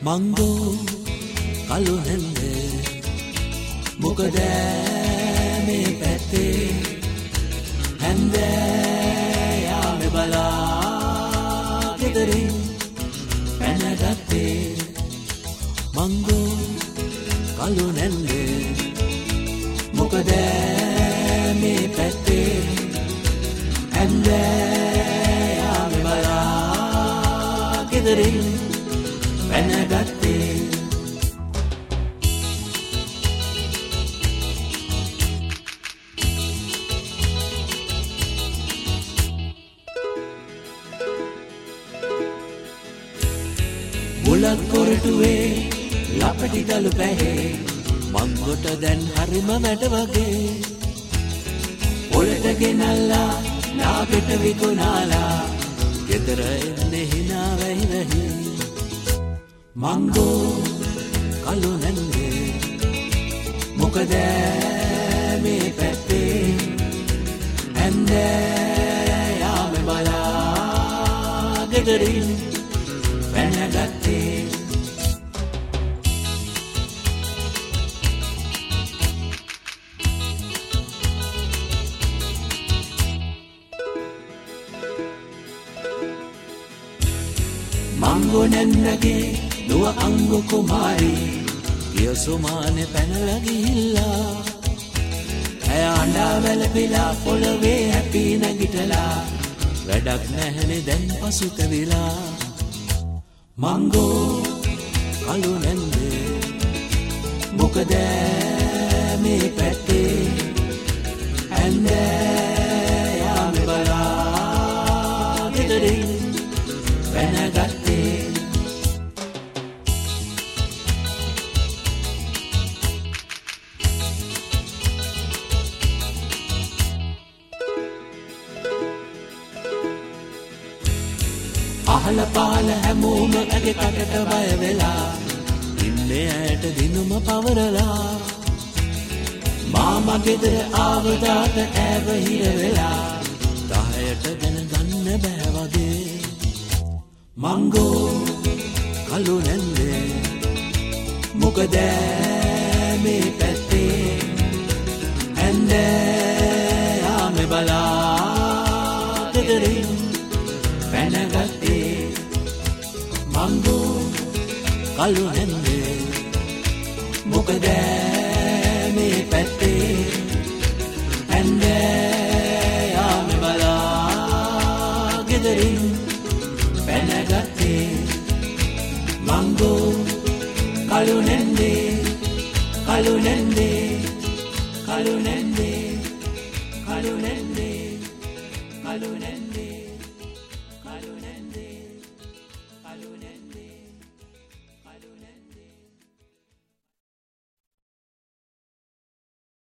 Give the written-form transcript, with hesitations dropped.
මංගෝ කළු නැන්දේ මොකද මේ පැත්තේ හැන්දෑයාමේ බලා ගෙදරින් පැනගත්තේ මංගෝ කළු නැන්දේ මොකද මේ පැත්තේ හැන්දෑයාමේ බලා ගෙදරින් පැනගත්තේ බුලත් කොරටුවේ ලපටි දළු පැහේ මංගොට දැන් හරිම මැට වගේ පොළට ගෙනල්ලා ලාපෙට විකුණාලා ගෙදර එන්නේ හිනා වැහි වැහි මංගෝ කළු නැන්දේ මොකද මේ පැත්තේ හැන්දෑයාමේ බලා ගෙදරින් පැනගත්තේ මංගෝ නැන්නගේ දුව අංගු කුමාරි ගිය සුමානේ පැනලා ගිහිල්ලා ඇය අඬා වැළපිලා පොළවේ හැපි නැගිටලා වැඩක් නැහැනේ දැන් පසුතැවිලා මංගෝ කළු නැන්දේ මොකද මේ පැත්තේ හැන්දෑයාමේ බලා ගෙදරින් පැනගත්තේ අහල පහල හැමෝම ඇගේ කටට බය වෙලා ඉන්නේ ඇයට දිනුම පවරලා මාමා ගෙදර ආවදාට ඈව හිර වෙලා 10ට ගෙන ගන්න බෑ වගේ මංගෝ කළු නැන්දේ මොකද මේ පැත්තේ හැන්දෑයාමේ බලා ගෙදරින් පැනගත්තේ මංගෝ කළු නැන්දේ මොකද මේ පැත්තේ හැන්දෑයාමේ බලා ගෙදරින් පැනගත්තේ මංගෝ කළු නැන්දේ කළු නැන්දේ කළු නැන්දේ කළු නැන්දේ කළු නැන්දේ කළු නැන්දේ කළු නැන්දේ